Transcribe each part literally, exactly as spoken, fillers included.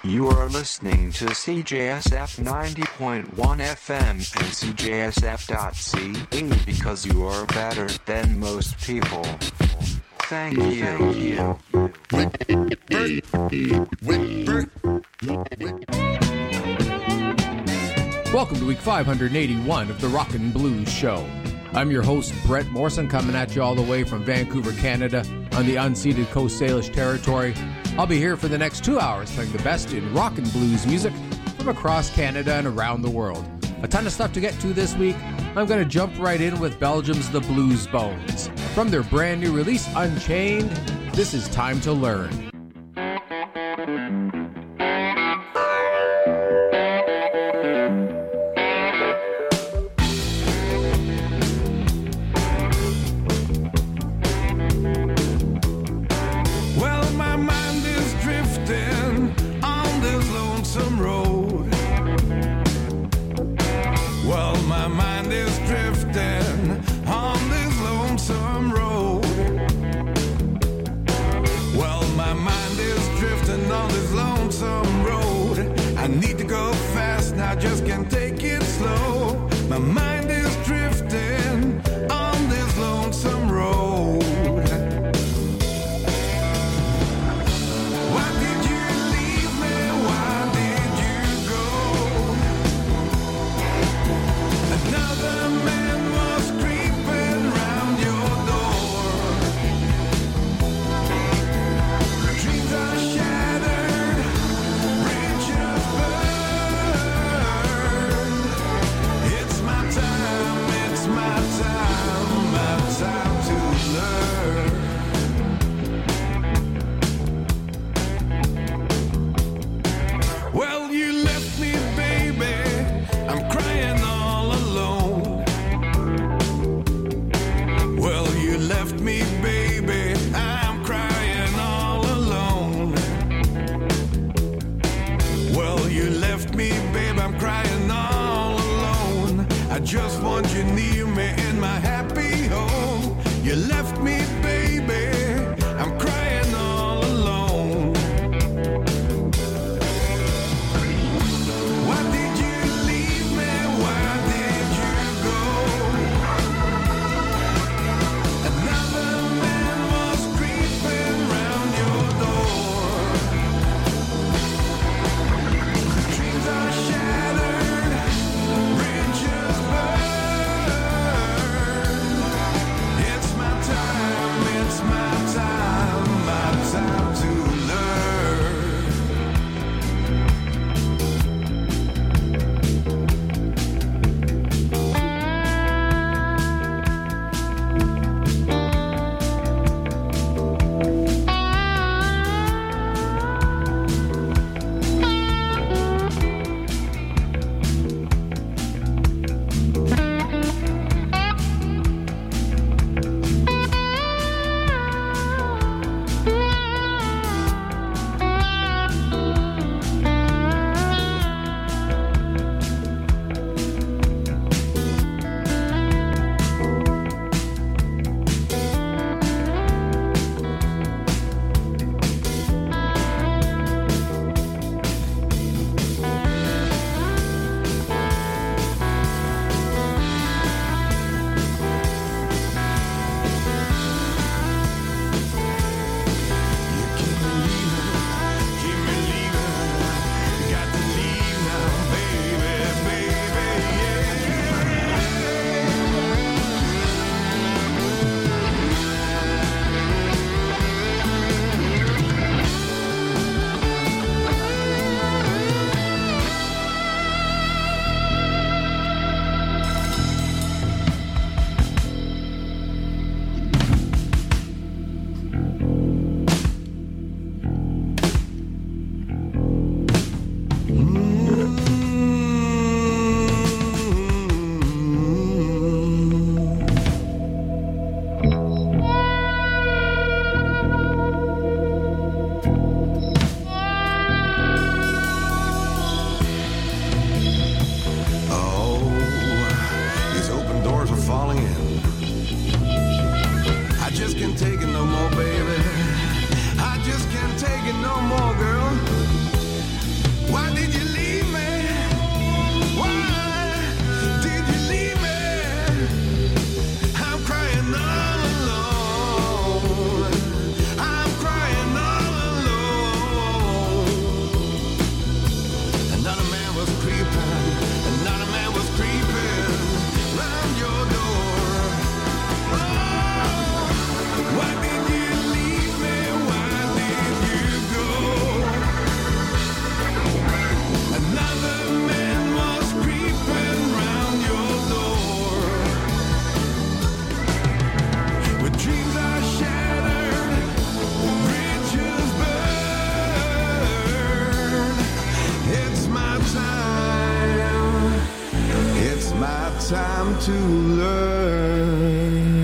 You are listening to C J S F ninety point one F M and C J S F dot C A because you are better than most people. Thank you. Welcome to week five hundred eighty-one of the Rockin' Blues Show. I'm your host, Brett Morrison, coming at you all the way from Vancouver, Canada, on the unceded Coast Salish territory. I'll be here for the next two hours playing the best in rock and blues music from across Canada and around the world. A ton of stuff to get to this week. I'm going to jump right in with Belgium's The Blues Bones. From their brand new release, Unchained, this is Time to Learn. time to learn.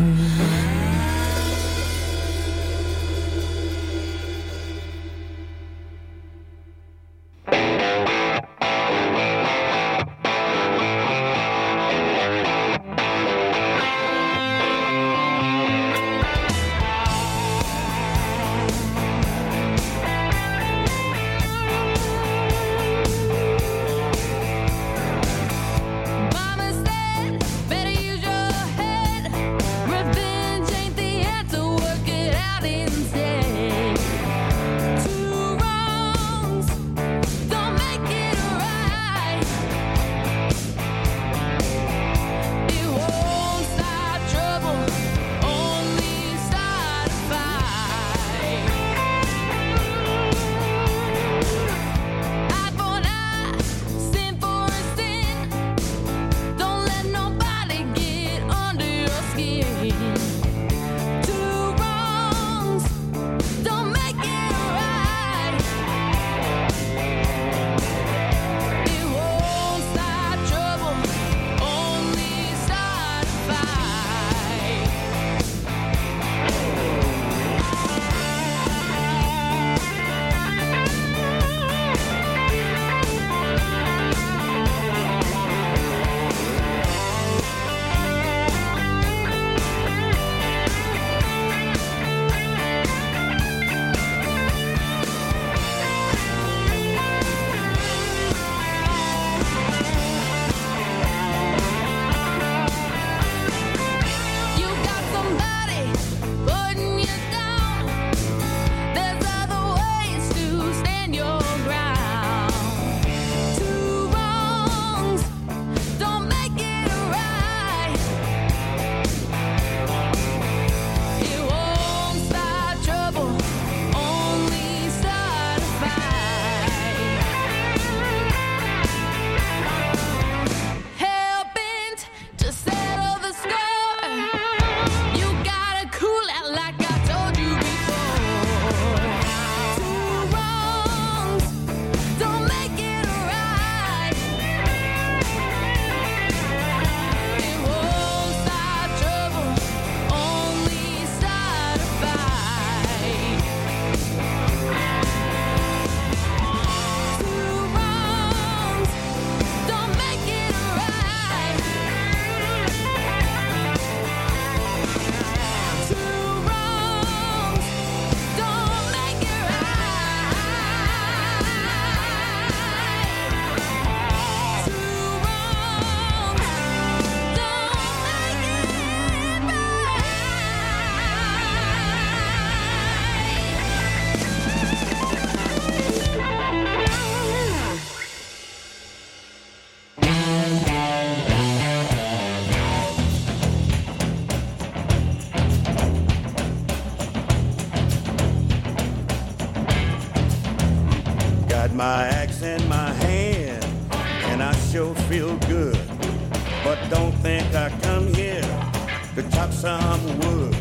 My axe in my hand, and I sure feel good. But don't think I come here to chop some wood.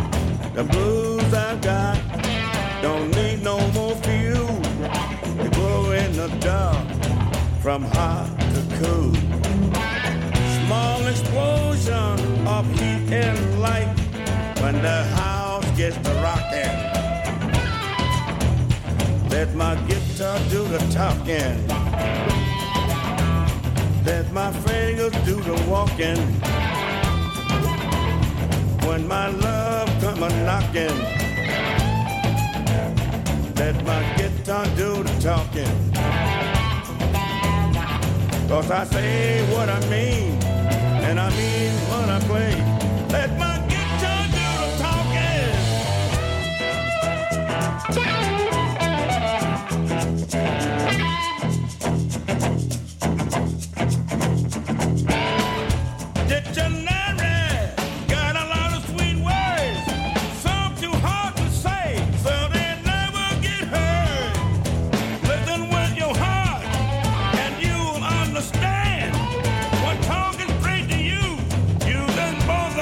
The blues I got don't need no more fuel to glow in the dark from hot to cool. Small explosion of heat and light when the house gets to rocking. Let my guitar do the talking. Let my fingers do the walking. When my love come a-knocking, let my guitar do the talking. 'Cause I say what I mean, and I mean what I play. Let my guitar do the talking. Dictionary got a lot of sweet words, some too hard to say, so they never get heard. Listen with your heart, and you'll understand. When talking straight to you, you then both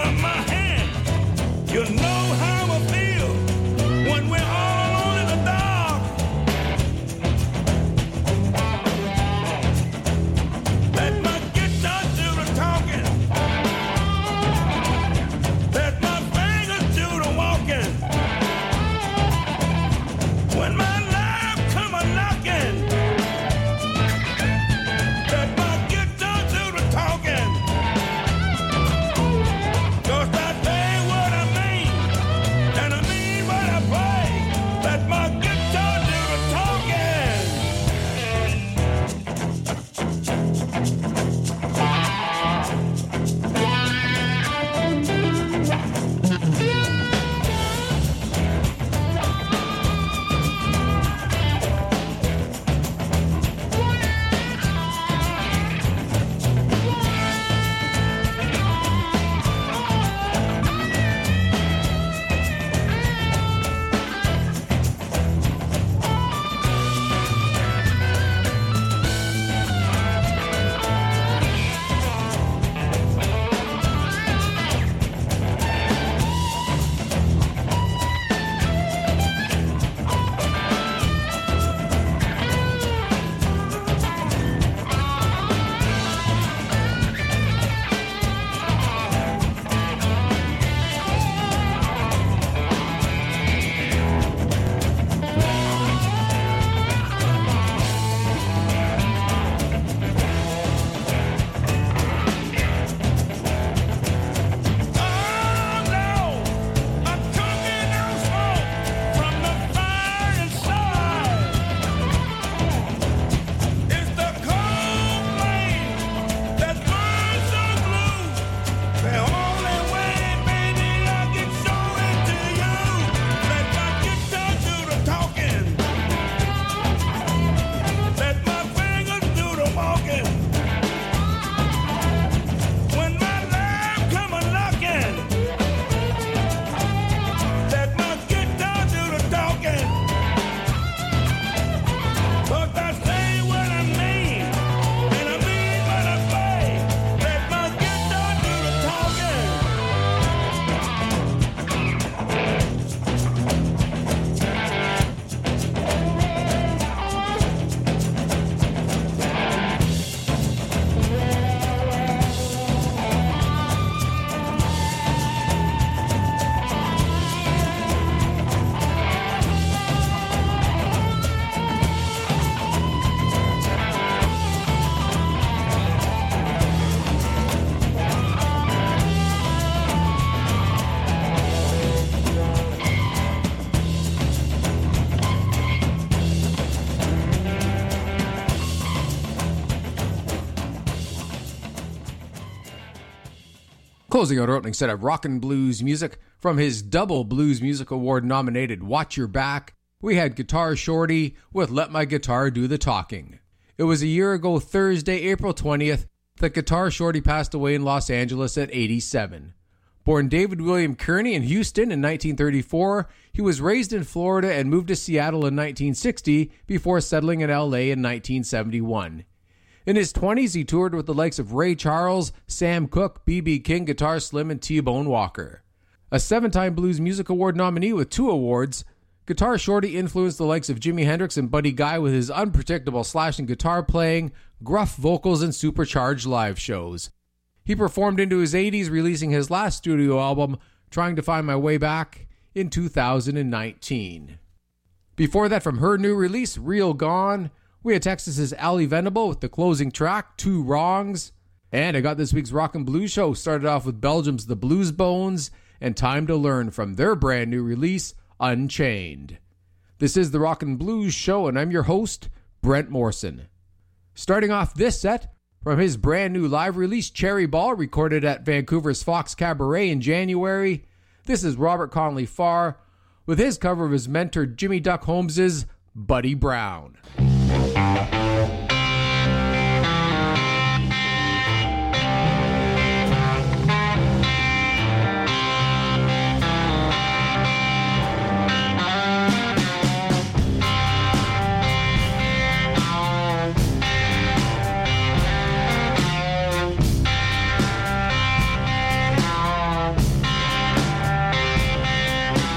Closing out our opening set of Rockin' Blues music from his double Blues Music Award nominated Watch Your Back, we had Guitar Shorty with Let My Guitar Do the Talking. It was a year ago Thursday, April twentieth, that Guitar Shorty passed away in Los Angeles at eighty-seven. Born David William Kearney in Houston in nineteen thirty-four, he was raised in Florida and moved to Seattle in nineteen sixty before settling in L A in nineteen seventy-one. In his twenties, he toured with the likes of Ray Charles, Sam Cooke, B B King, Guitar Slim, and T-Bone Walker. A seven-time Blues Music Award nominee with two awards, Guitar Shorty influenced the likes of Jimi Hendrix and Buddy Guy with his unpredictable slashing guitar playing, gruff vocals, and supercharged live shows. He performed into his eighties, releasing his last studio album, Trying to Find My Way Back, in two thousand nineteen. Before that, from her new release, Real Gone, we had Texas's Ali Venable with the closing track, Two Wrongs. And I got this week's Rockin' Blues show started off with Belgium's The Blues Bones and Time to Learn from their brand new release, Unchained. This is the Rockin' Blues show, and I'm your host, Brent Morrison. Starting off this set, from his brand new live release, Cherry Ball, recorded at Vancouver's Fox Cabaret in January, this is Robert Conley Farr with his cover of his mentor Jimmy Duck Holmes's Buddy Brown.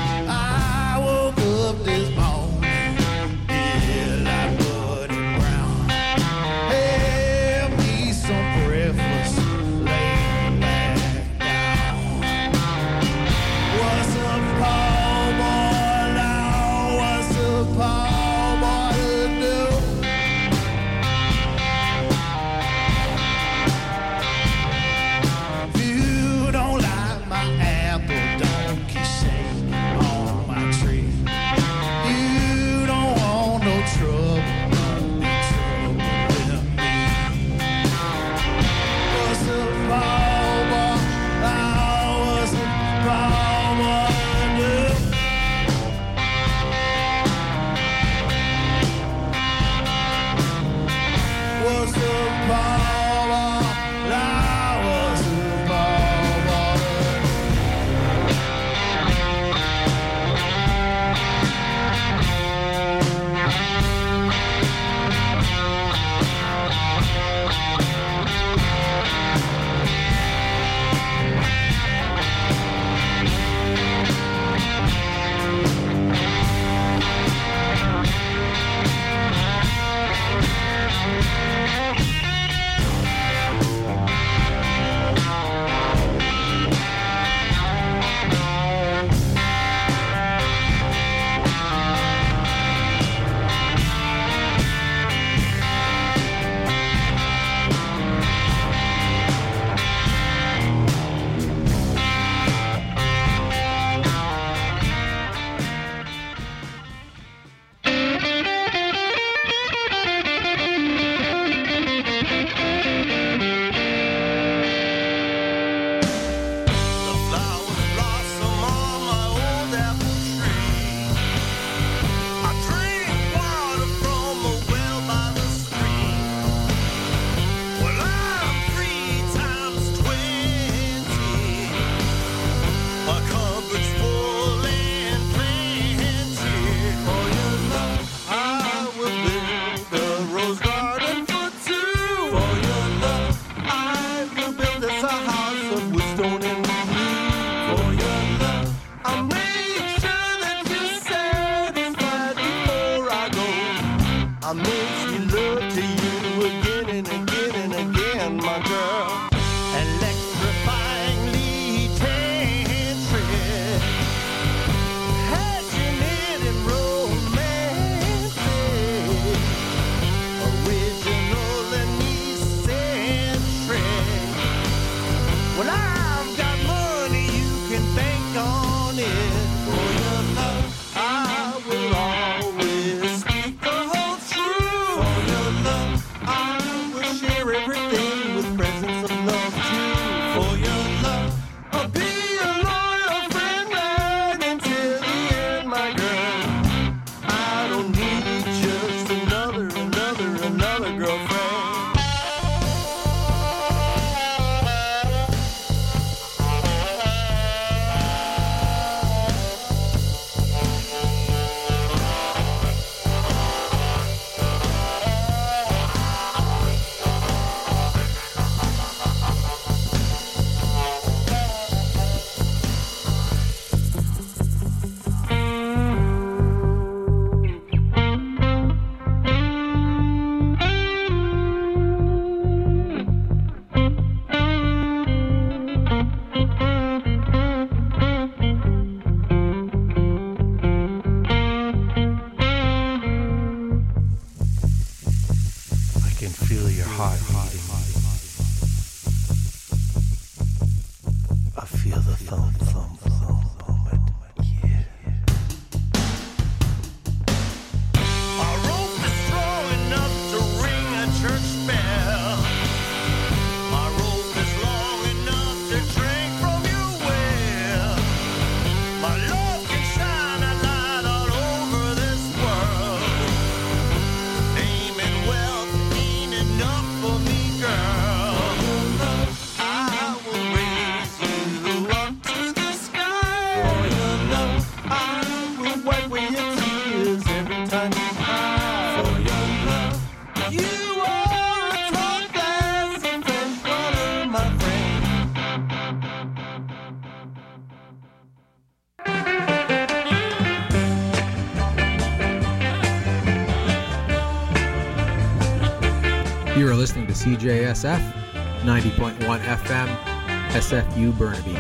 I woke up this morning, feel like Buddy Brown. You are listening to C J S F, ninety point one F M, S F U Burnaby.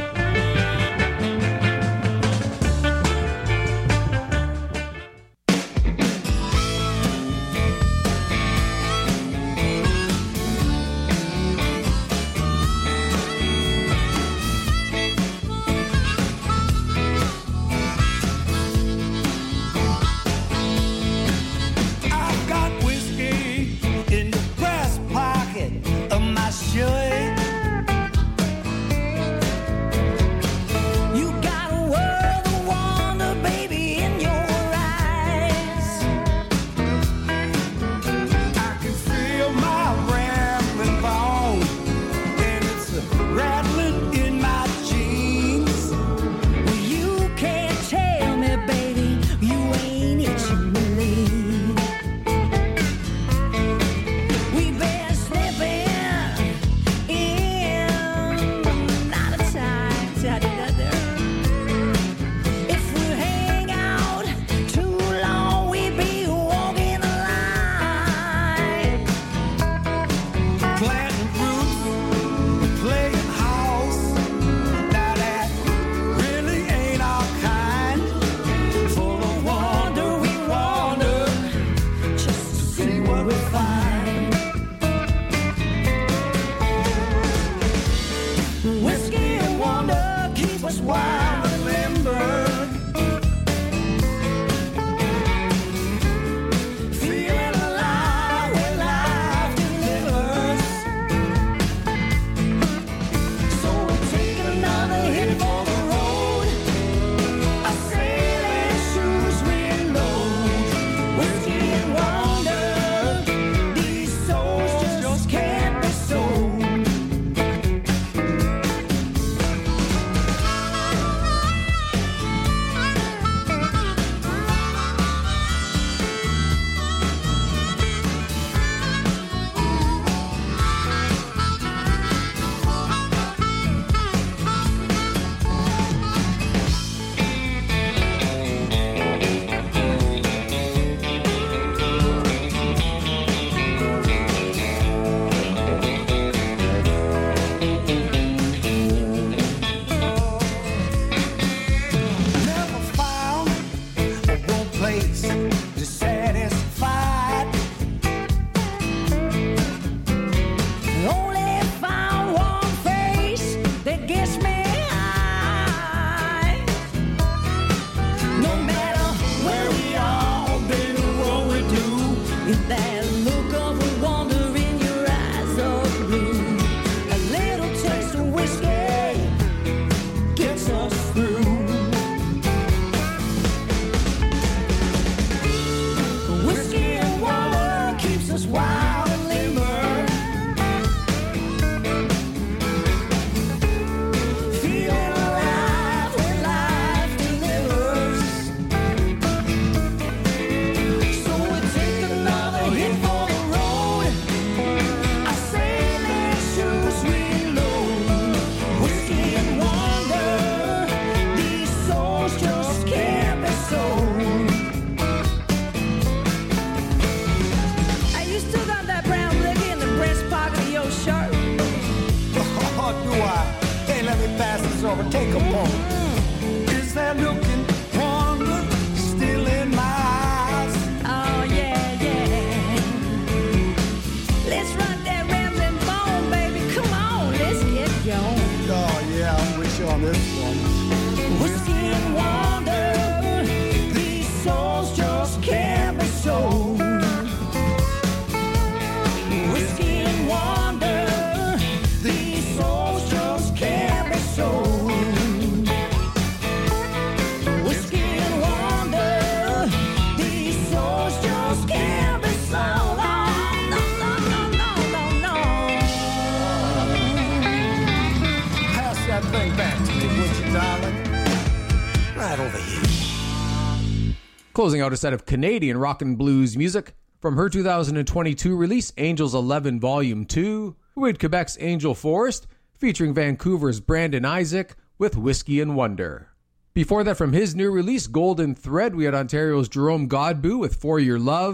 Closing out a set of Canadian rock and blues music from her two thousand twenty-two release, Angels eleven Volume two, we had Quebec's Angel Forest, featuring Vancouver's Brandon Isaac with Whiskey and Wonder. Before that, from his new release, Golden Thread, we had Ontario's Jerome Godbout with For Your Love,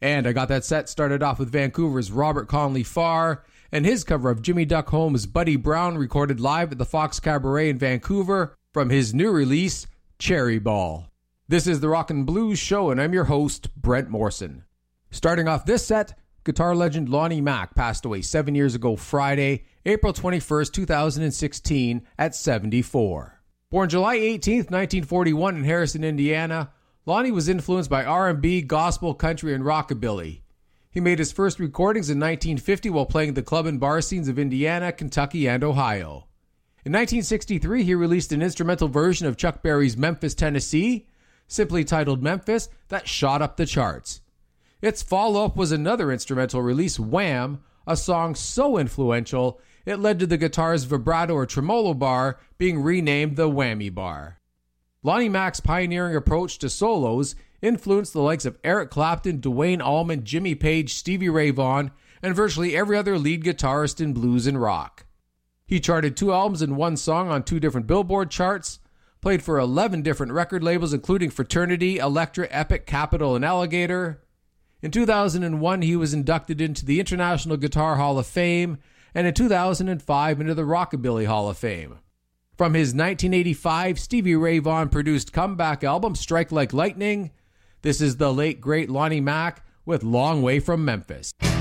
And I got that set started off with Vancouver's Robert Conley Farr and his cover of Jimmy Duck Holmes' Buddy Brown, recorded live at the Fox Cabaret in Vancouver from his new release, Cherry Ball. This is the Rock and Blues Show, and I'm your host, Brent Morrison. Starting off this set, guitar legend Lonnie Mack passed away seven years ago Friday, April twenty-first, two thousand sixteen, at seventy-four. Born July eighteenth, nineteen forty-one in Harrison, Indiana, Lonnie was influenced by R and B, gospel, country, and rockabilly. He made his first recordings in nineteen fifty while playing the club and bar scenes of Indiana, Kentucky, and Ohio. In nineteen sixty-three, he released an instrumental version of Chuck Berry's Memphis, Tennessee, simply titled Memphis, that shot up the charts. Its follow-up was another instrumental release, Wham!, a song so influential it led to the guitar's vibrato or tremolo bar being renamed the Whammy Bar. Lonnie Mack's pioneering approach to solos influenced the likes of Eric Clapton, Duane Allman, Jimmy Page, Stevie Ray Vaughan, and virtually every other lead guitarist in blues and rock. He charted two albums and one song on two different Billboard charts, played for eleven different record labels including Fraternity, Elektra, Epic, Capitol, and Alligator. In two thousand one, he was inducted into the International Guitar Hall of Fame, and in two thousand five into the Rockabilly Hall of Fame. From his nineteen eighty-five Stevie Ray Vaughan produced comeback album Strike Like Lightning, this is the late great Lonnie Mack with Long Way from Memphis.